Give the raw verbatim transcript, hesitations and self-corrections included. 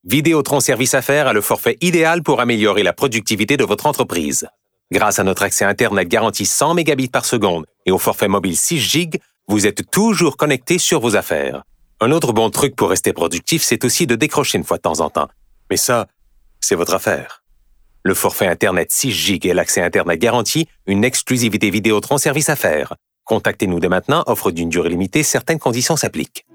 Vidéotron Service Affaires a le forfait idéal pour améliorer la productivité de votre entreprise. Grâce à notre accès Internet garanti cent mégabits par seconde et au forfait mobile six gigs, vous êtes toujours connecté sur vos affaires. Un autre bon truc pour rester productif, c'est aussi de décrocher une fois de temps en temps. Mais ça, c'est votre affaire. Le forfait Internet six gigs et l'accès Internet garanti, une exclusivité Vidéotron Service Affaires. Contactez-nous dès maintenant, offre d'une durée limitée, certaines conditions s'appliquent.